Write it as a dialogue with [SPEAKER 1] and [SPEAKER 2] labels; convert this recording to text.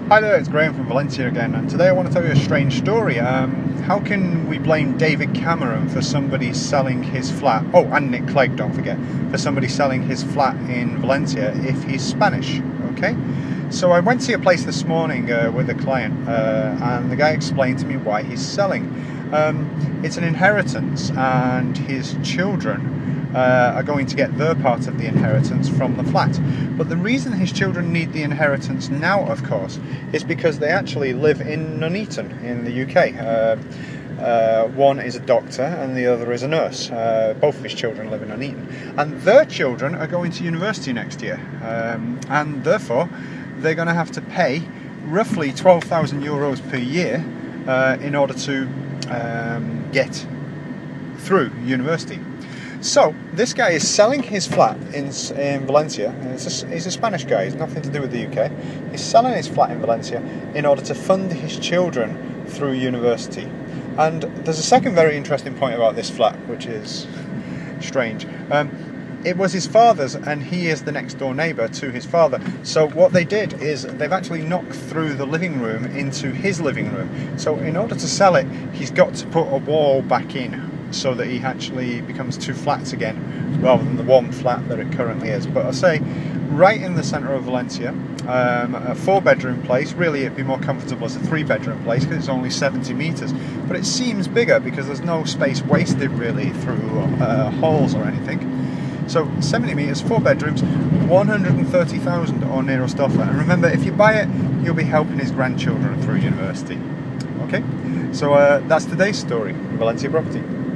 [SPEAKER 1] Hi there, it's Graham from Valencia again, and today I want to tell you a strange story. How can we blame David Cameron for somebody selling his flat, and Nick Clegg, don't forget, for somebody selling his flat in Valencia if he's Spanish, okay? So I went to a place this morning with a client, and the guy explained to me why he's selling. It's an inheritance, and his children are going to get their part of the inheritance from the flat. But the reason his children need the inheritance now, of course, is because they actually live in Nuneaton in the UK. One is a doctor and the other is a nurse. Both of his children live in Nuneaton. And their children are going to university next year. And therefore, they're going to have to pay roughly €12,000 per year in order to get through university. So this guy is selling his flat in Valencia. He's a Spanish guy, he's nothing to do with the UK. He's selling his flat in Valencia in order to fund his children through university. And there's a second very interesting point about this flat, which is strange. It was his father's, and he is the next door neighbour to his father. So what they did is they've actually knocked through the living room into his living room. So in order to sell it, he's got to put a wall back in, so that he actually becomes two flats again, rather than the one flat that it currently is. But I say, right in the centre of Valencia, a 4-bedroom place. Really, it'd be more comfortable as a 3-bedroom place because it's only 70 metres. But it seems bigger because there's no space wasted really through halls or anything. So 70 metres, 4 bedrooms, 130,000 or nearest offer. And remember, if you buy it, you'll be helping his grandchildren through university. Okay, so that's today's story, Valencia Property.